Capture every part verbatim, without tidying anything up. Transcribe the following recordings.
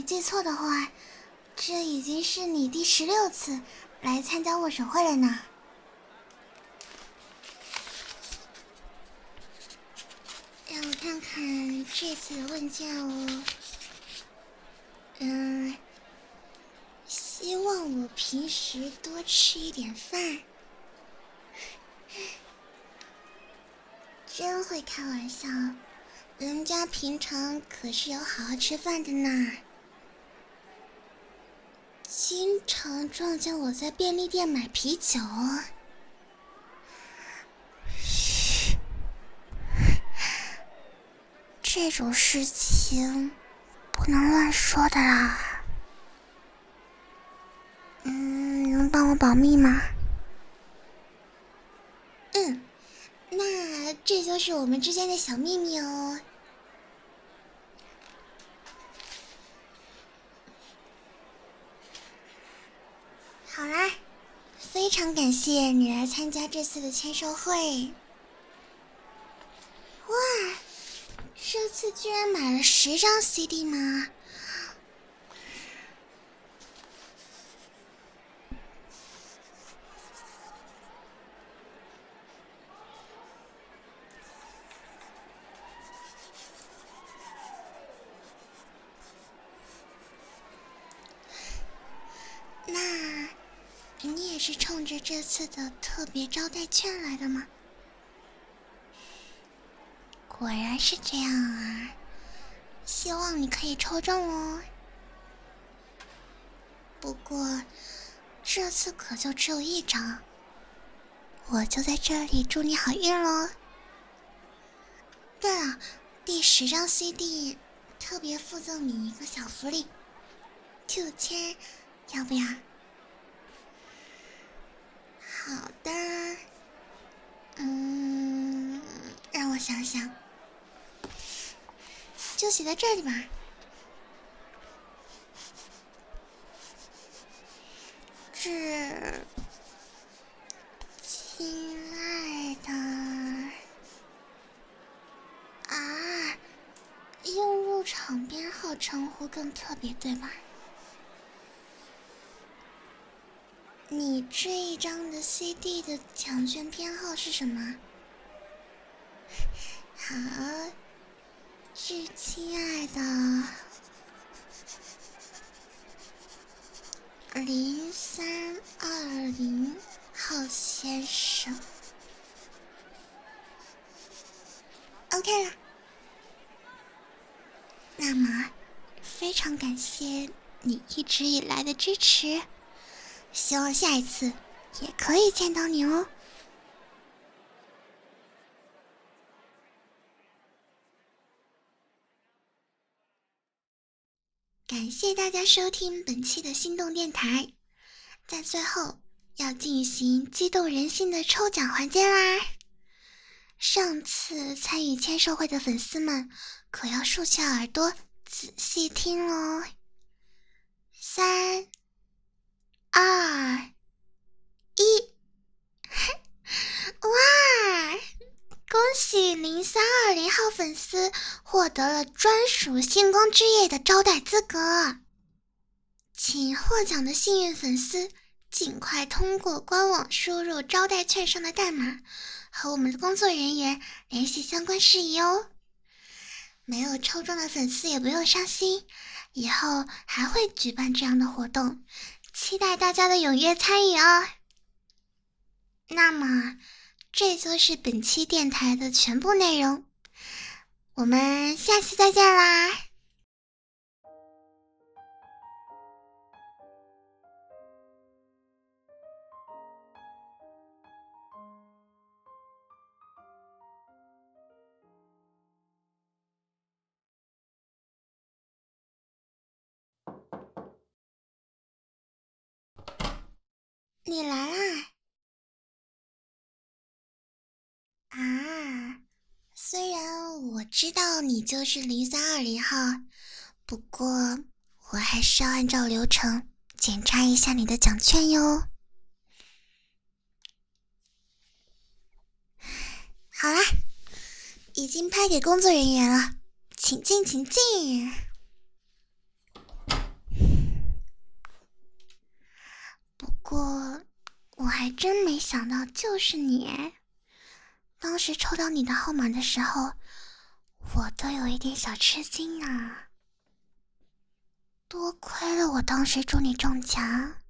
记错的话，这已经是你第十六次来参加握手会了呢。让我看看这次的问卷哦。嗯，希望我平时多吃一点饭。真会开玩笑，人家平常可是有好好吃饭的呢。经常撞见我在便利店买啤酒。嘘，这种事情不能乱说的啦。嗯，能帮我保密吗？嗯，那这就是我们之间的小秘密哦。好啦，非常感谢你来参加这次的签售会。哇，这次居然买了十张 C D 吗？那你也是冲着这次的特别招待券来的吗？果然是这样啊，希望你可以抽中哦。不过这次可就只有一张，我就在这里祝你好运咯。对了，第十张 C D 特别附赠你一个小福利，九千，要不要？好的，嗯，让我想想，就写在这里吧。致亲爱的啊，用入场编号称呼更特别，对吧？你这一张的 C D 的奖券编号是什么？好，致亲爱的零三二零号先生。OK 了，那么非常感谢你一直以来的支持，希望下一次也可以见到你哦。感谢大家收听本期的心动电台，在最后要进行激动人心的抽奖环节啦！上次参与签售会的粉丝们可要竖起耳朵仔细听咯。三二一，哇！恭喜零三二零号粉丝获得了专属星光之夜的招待资格，请获奖的幸运粉丝尽快通过官网输入招待券上的代码，和我们的工作人员联系相关事宜哦。没有抽中的粉丝也不用伤心，以后还会举办这样的活动，期待大家的踊跃参与哦。那么这就是本期电台的全部内容，我们下期再见啦！你来啦！啊，虽然我知道你就是零三二零号，不过我还是要按照流程检查一下你的奖券哟。好啦，已经拍给工作人员了，请进，请进。 想到就是你。当时抽到你的号码的时候，我都有一点小吃惊啊。多亏了我当时祝你中奖。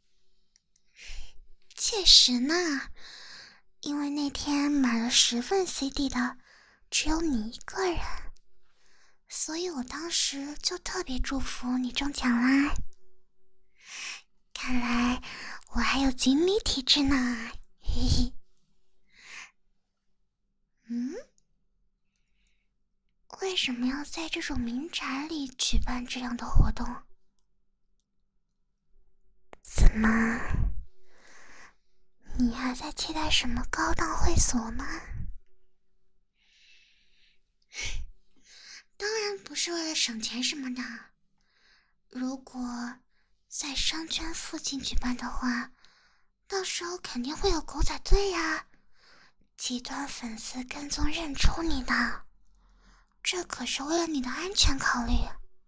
确实呢，因为那天买了十份 C D 的只有你一个人，所以我当时就特别祝福你中奖啦。看来我还有锦鲤体质呢，嘿嘿。嗯？为什么要在这种民宅里举办这样的活动？怎么？你还在期待什么高档会所吗？当然不是为了省钱什么的。如果在商圈附近举办的话，到时候肯定会有狗仔队呀，极端粉丝跟踪认出你的，这可是为了你的安全考虑。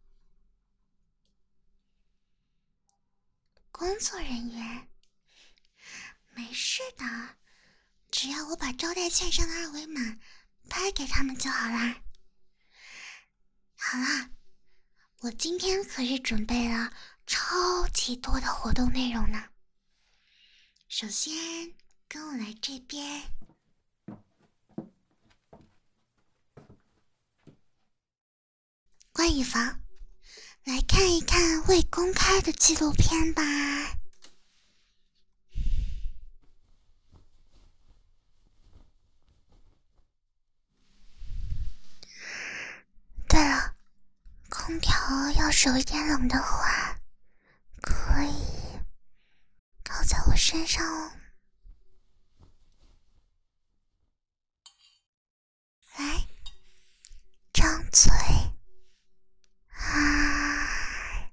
工作人员，没事的，只要我把招待券上的二维码拍给他们就好啦。好啦，我今天可是准备了超级多的活动内容呢。首先，跟我来这边。关以房，来看一看未公开的纪录片吧。对了，空调要是有一点冷的话，可以靠在我身上哦。来，张嘴。啊，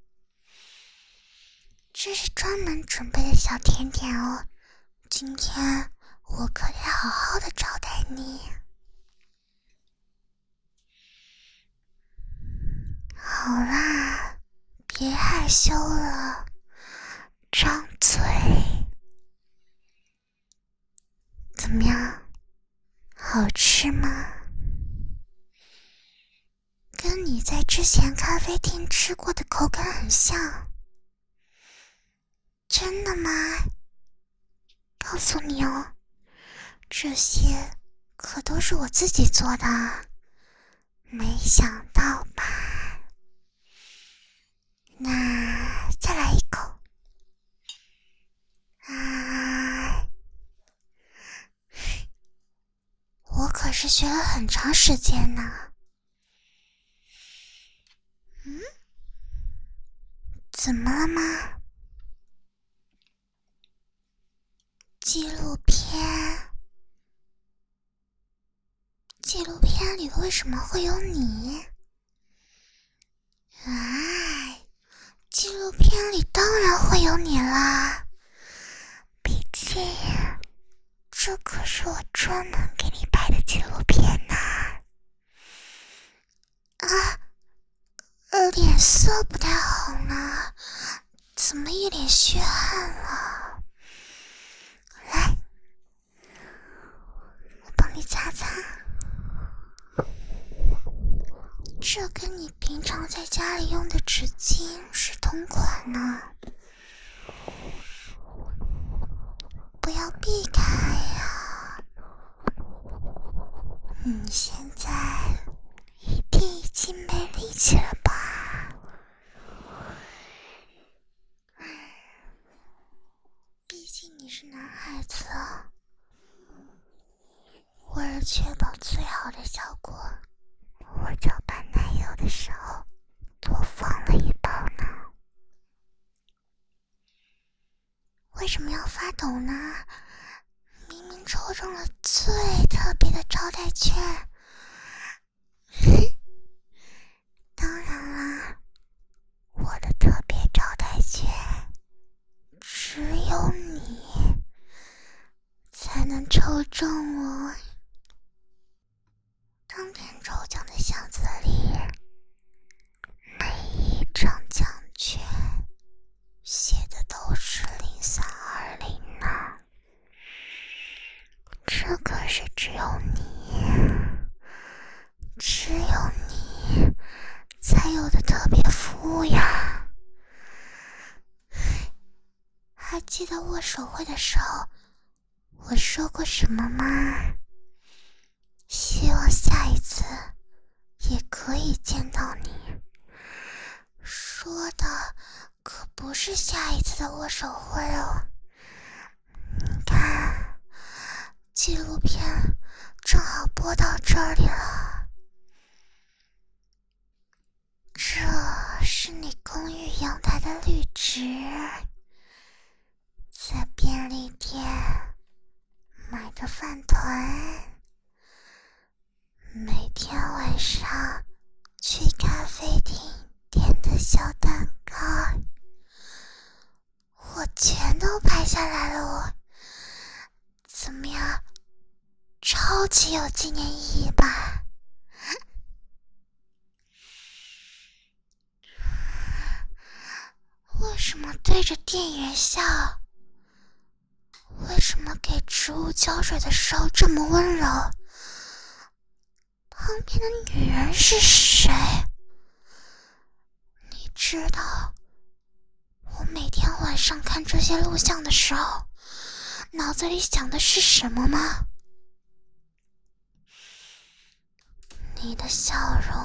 这是专门准备的小甜点哦，今天我可得好好的招待你。好啦，别害羞了，张嘴。怎么样，好吃吗？跟你在之前咖啡厅吃过的口感很像。真的吗？告诉你哦，这些可都是我自己做的，没想到吧？那再来一口。啊，我可是学了很长时间呢。嗯？怎么了吗？纪录片？纪录片里为什么会有你？哎，纪录片里当然会有你啦，毕竟这可是我专门给你拍的纪录片呢。啊，脸色不太好呢，怎么一脸虚汗了？来，我帮你擦擦。这跟你平常在家里用的纸巾是同款呢，不要避开呀。你现在一定已经没力气了吧？毕竟你是男孩子，为了确保最好的效果，我搅拌奶油的时候多放了一包呢。为什么要发抖呢？明明抽中了最特别的招待券。当然啦，我的特别招待券只有你才能抽中哦。当天抽奖的箱子里，每一张奖券写的都是零三二零呢。 这可是只有你，只有你才有的特别服务呀。还记得握手会的时候我说过什么吗？希望下一次也可以见到你。说的可不是下一次的握手会哦。你看，纪录片正好播到这里了。这是你公寓阳台的绿植，在便利店买的饭团，每天晚上去咖啡厅点的小蛋糕，我全都拍下来了。我怎么样，超级有纪念意义吧？为什么对着店员笑？为什么给植物浇水的时候这么温柔？旁边的女人是谁？你知道我每天晚上看这些录像的时候脑子里想的是什么吗？你的笑容，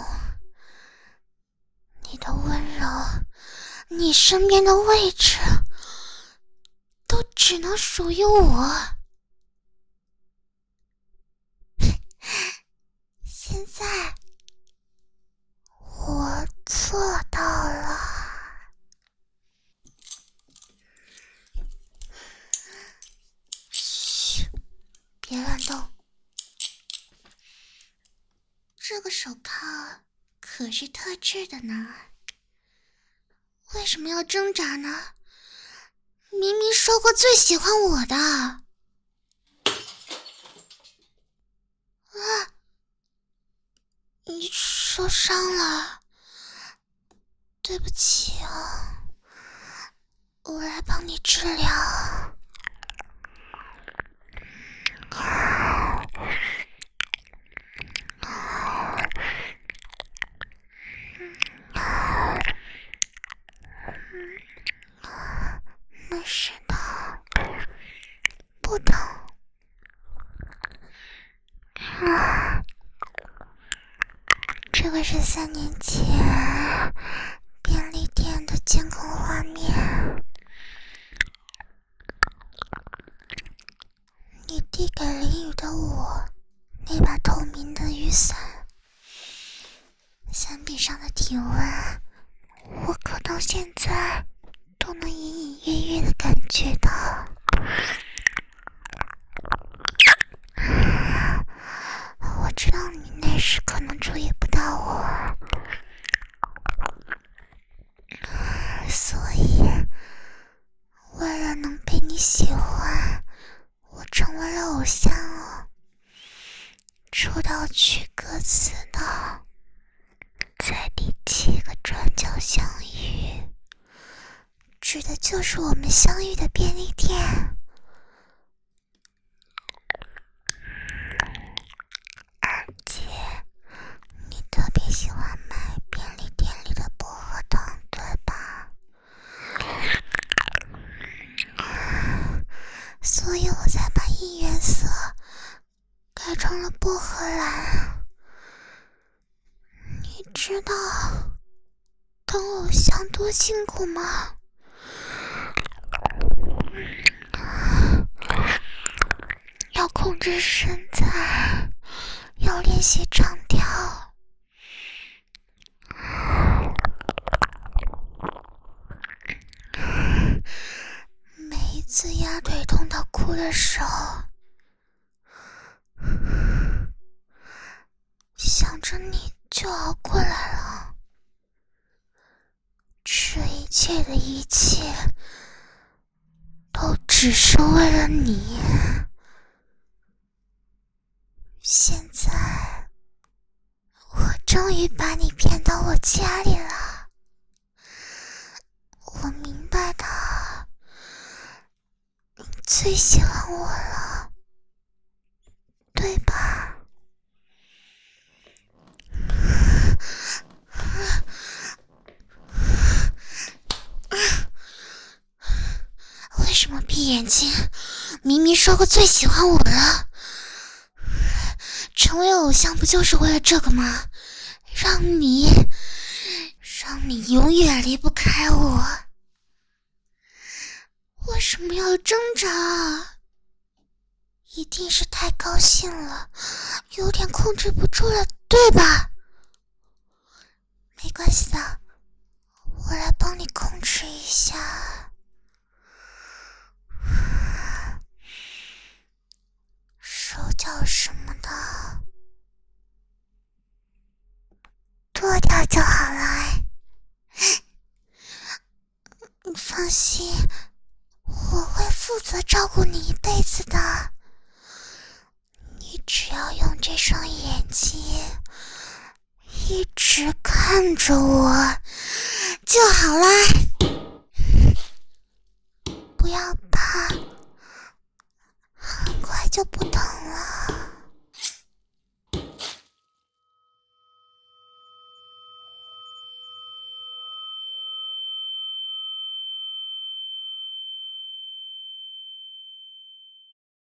你的温柔，你身边的位置都只能属于我。现在我做到了。嘘，别乱动。这个手铐可是特制的呢，为什么要挣扎呢？明明说过最喜欢我的。啊，你受伤了，对不起啊，我来帮你治疗。没事的，不疼。啊，这个是三年前便利店的监控画面。你递给淋雨的我那把透明的雨伞，伞柄上的体温，我可到现在都能隐隐约约的感觉到。我知道你那时可能注意不到我，所以为了能被你喜欢，我成为了偶像哦。出道曲歌词的在第七个转角相遇，指的就是我们相遇的便利店。而且你特别喜欢买便利店里的薄荷糖，对吧？所以我才把应援色改成了薄荷蓝。你知道当偶像多辛苦吗？要控制身材，要练习唱跳，每一次压腿痛到哭的时候，想着你就熬过来了。这一切的一切都只是为了你。现在我终于把你骗到我家里了。我明白的，你最喜欢我了。 明明说过最喜欢我了，成为偶像不就是为了这个吗？让你让你永远离不开我。为什么要挣扎？一定是太高兴了，有点控制不住了，对吧？没关系的，我来帮你控制一下。手脚什么的剁掉就好了。你放心，我会负责照顾你一辈子的。你只要用这双眼睛一直看着我就好啦，不要怕，很快就不痛